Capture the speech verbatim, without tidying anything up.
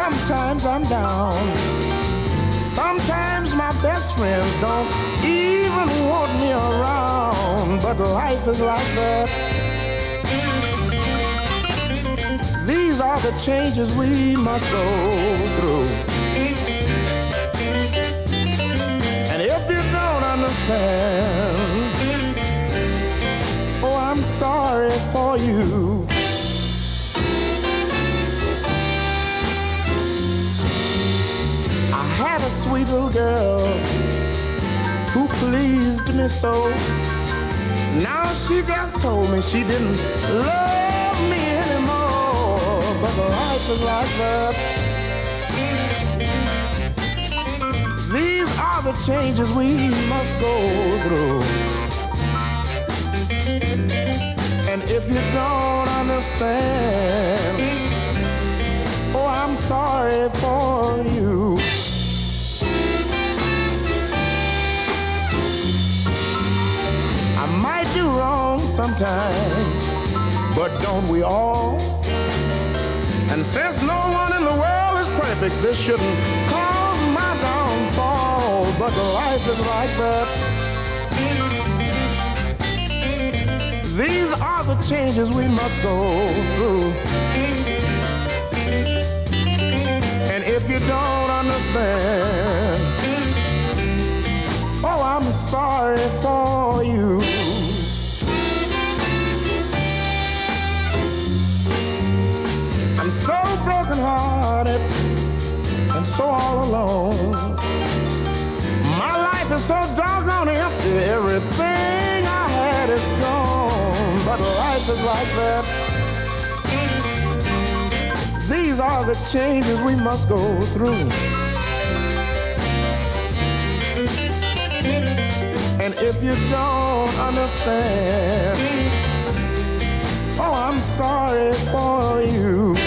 Sometimes I'm down. Sometimes my best friends don't even want me around. But life is like that. These are the changes we must go through. And if you don't understand, oh, I'm sorry for you. I had a sweet little girl who pleased me so. Now she just told me she didn't love me anymore. But life is like that. These are the changes we must go through. And if you don't understand, oh, I'm sorry for you. I might do wrong sometimes, but don't we all? And since no one in the world is perfect, this shouldn't cause my downfall. But life is like that. These are the changes we must go through. And if you don't understand, oh, I'm sorry for you. I'm so broken-hearted and so all alone. My life is so doggone empty. Everything I had is gone. But life is like that. These are the changes we must go through. And if you don't understand, oh, I'm sorry for you.